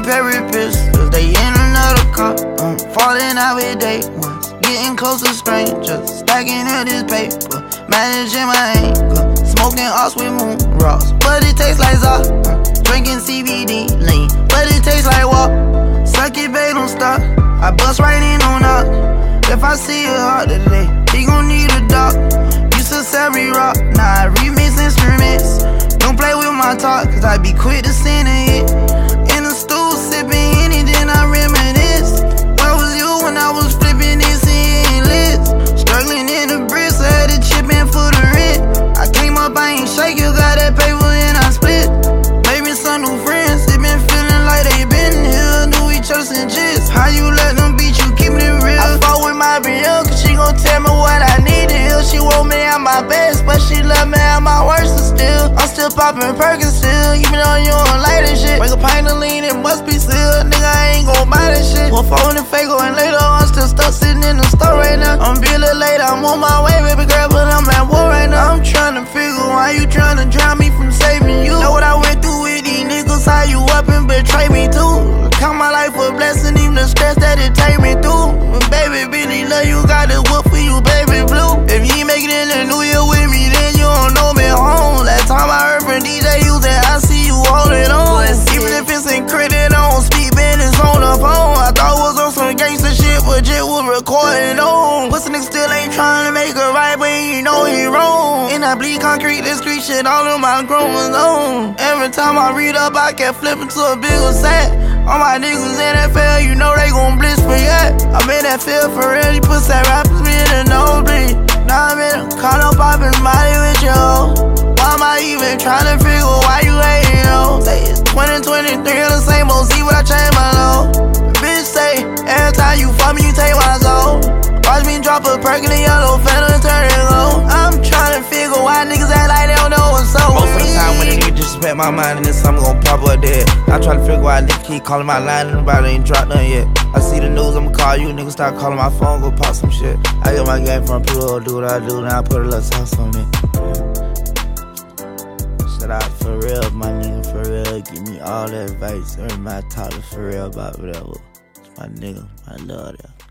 Perry pistols, they in another car. Falling out with day ones, getting close to strangers, stacking up this paper, managing my anger, smoking ox with moon rocks, but it tastes like Zah. Drinking CBD lean, but it tastes like walk. Suck it, babe, don't stop. I bust right in on up. If I see a heart today, he gon' need a doc. Used to sell rock, now I remix instruments. Don't play with my talk, cause I be quick to send a hit. In the stool, sipping Henny, then I reminisce. Where was you when I was flipping this in list? Struggling in the bricks, I had to chip in for the rent. I came up, I ain't shake, you got that paper and I split. Maybe some new friends, they been feeling like they been here, knew each other since jits. How you let them beat you, keeping it real? I fought with my BL, cause she gon' tell me what I need to heal. She want me at my best, but she love me at my worst still. I'm still popping Perkins still, even though you don't like this shit. Break a pint of lean, it must be still. Nigga, I ain't gon' buy this shit. One phone and Fago and later, I'm still stuck sitting in the store right now. I'm be a little late, I'm on my way, baby girl, but I'm at war right now. I'm tryna figure why you tryna drown me from saving you. Know what I went through with these niggas, how you up and betray me too. Count my life a blessing, even the stress that it take me through. But baby, Billy, love you, got the whoop for you, baby blue. If you ain't make it in the new year with me, then you don't know me home. Last time I heard from DJ, you said I see you holding on. Even if it's encrypted on speed, business on the phone. I thought it was on some gangster shit, but Jit was recording on. Pussy nigga still ain't trying to make it right, but he know he wrong. And I bleed concrete, this street shit all in my chromosomes. Every time I read up, I can flip into a bigger set. All my niggas in NFL, you know they gon' blitz for yet. I'm in that field for real, you pussy rappers be in the nosebleed. Now I'm in a car, poppin' Molly with you. Why am I even tryna figure why you hating, yo? Say it's 2023, the same old, see what I changed my low. Bitch say, every time you fuck me, you take my soul. Watch me drop a perk in the yellow, finna turn it low. I'm tryna figure why niggas act like they don't know what's up. Most of the time when a nigga disrespect my mind, and then something gon' pop up dead. I'm tryna figure why a nigga keep calling my line and nobody ain't dropped none yet. I see the news, I'ma call you, niggas start calling my phone, go pop some shit. I get my game from people who do what I do, now I put a little sauce on it. Shout out for real, my nigga, for real. Give me all that advice, every my talk for real about whatever. It's my nigga, I love that.